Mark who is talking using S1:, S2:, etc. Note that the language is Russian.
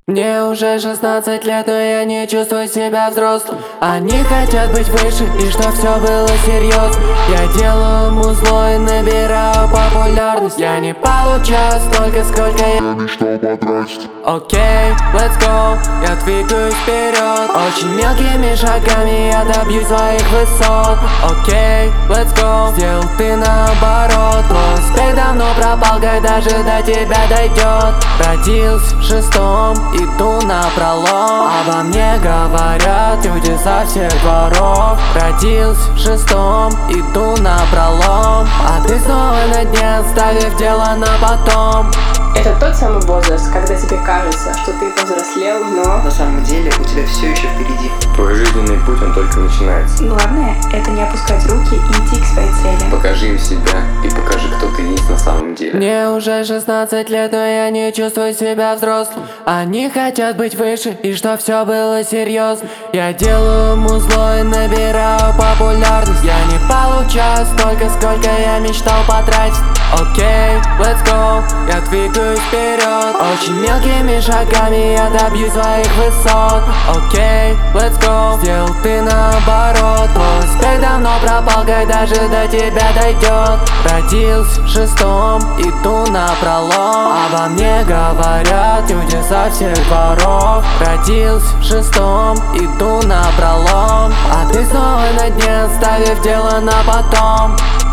S1: Мне уже 16 лет, но я не чувствую себя взрослым. Они хотят быть выше, и что все было серьезно. Я делаю музло и набираю популярность. Я не получаю столько, сколько я мечтал потратить. Окей, let's go, я двигаюсь вперед. Очень мелкими шагами я добьюсь своих высот. Окей, let's go, сделал ты наоборот. Твой успех давно пропал, когда же до тебя дойдет. Родился в шестом, иду напролом. Обо мне говорят люди со всех дворов. Родился в шестом, иду напролом. А ты снова на дне, оставив дело на потом.
S2: Это тот самый возраст, когда тебе кажется, что ты повзрослел, но
S3: на самом деле у тебя все еще впереди.
S4: Твой жизненный путь, он только начинается.
S2: главное — это не опускать руки и идти к своей цели.
S4: Покажи им себя и покажи, кто ты есть на самом деле.
S1: Мне уже 16 лет, но я не чувствую себя взрослым. Они хотят быть выше, и что все было серьезно. Я делаю музло и набираю популярность. Я не получаю столько, сколько я мечтал потратить. Окей, let's go, я двигаюсь вперед. Очень мелкими шагами я добьюсь своих высот. Окей, let's go, сделал ты наоборот. Твой успех давно пропал, когда же до тебя дойдет. Родился в шестом, иду напролом. Обо мне говорят люди со всех дворов. Родился в шестом, иду напролом. А ты снова на дне, оставив дело на потом.